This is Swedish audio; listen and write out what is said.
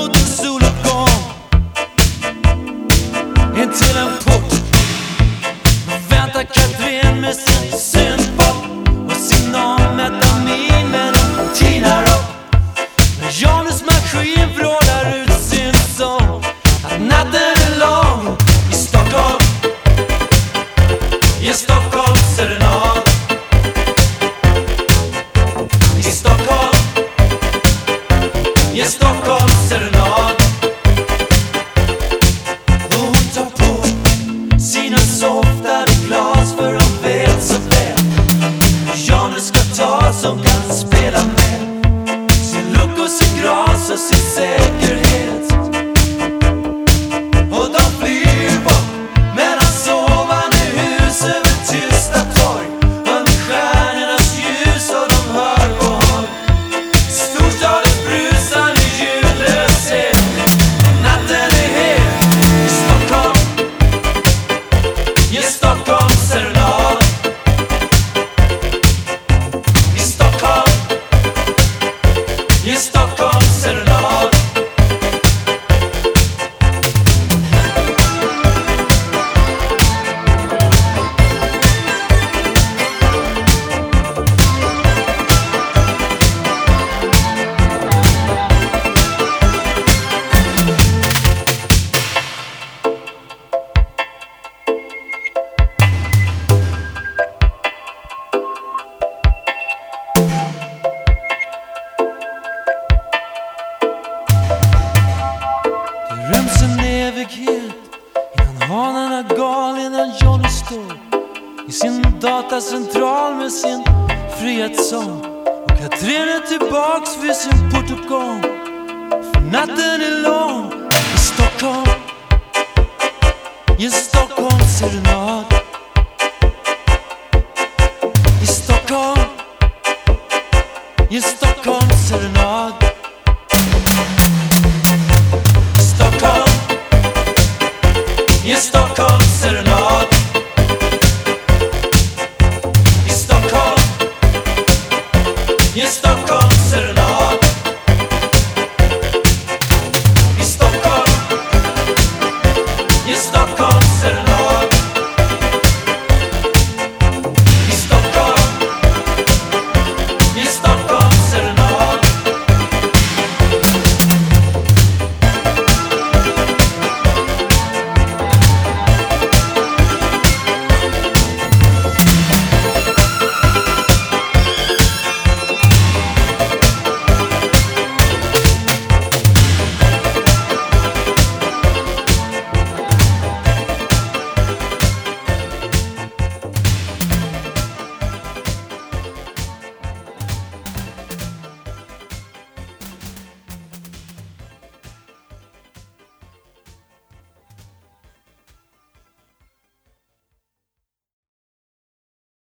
mot en soluppgång in till en port. Väntar Katrin med sin syntpop och sin amfetamin med en tinar upp. När Janus maskin vrålar ut sin sång att natten är lång i Stockholm. I Stockholm serenad. I Stockholm. I Stockholm serenad. Och hon tar på sina softade glas för hon vet så väl Janus ska ta som kan spela med sin look och sin gras och sin säkerhet. Och de flyr bort mellan sovande hus över tysta torg under stjärnornas ljus och de hör på håll storstadens brusande ljudlöshet. Natten är het i Stockholm. I Stockholm serenad. I Stockholm. I Stockholm serenad. Det ryms en evighet innan hanarna gal, innan Johnny står i sin datacentral med sin frihetssång. Och Katrin är tillbaks vid sin portuppgång, för natten är lång i Stockholm. I Stockholm serenad.